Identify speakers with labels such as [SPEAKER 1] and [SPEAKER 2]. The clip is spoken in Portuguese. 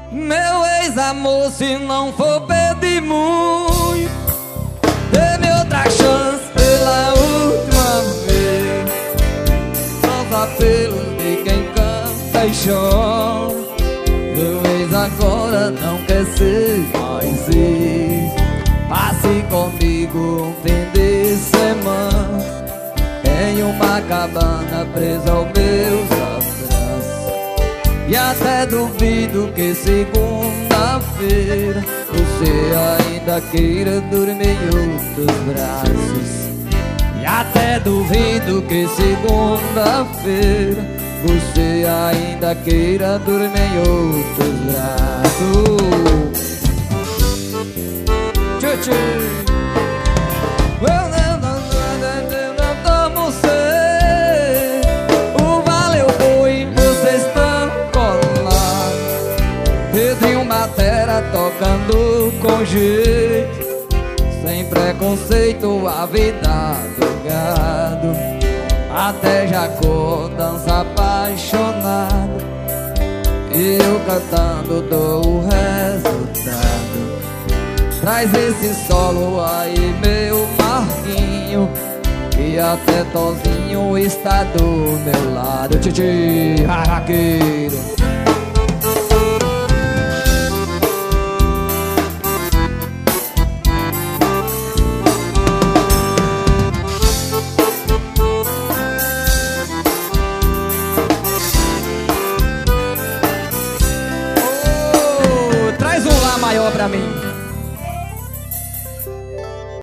[SPEAKER 1] Meu ex-amor, se não for pedir muito, dê-me outra chance pela última vez. Aos apelos de quem canta e chora, meu ex agora não quer ser mais ex. Passe comigo um fim de semana em uma cabana presa aos meus abraços. E até duvido que segunda-feira você ainda queira dormir em outros braços. E até duvido que segunda-feira você ainda queira dormir em outros braços. Tchê, não sei. O valeu foi, vocês estão colados. Pedrinho Matera tocando com jeito, sem preconceito, a vida do gado. Até Jacó dança apaixonado, e eu cantando dou o resultado. Traz esse solo aí, meu Marquinho, que até Tozinho está do meu lado. Titi, raqueiro.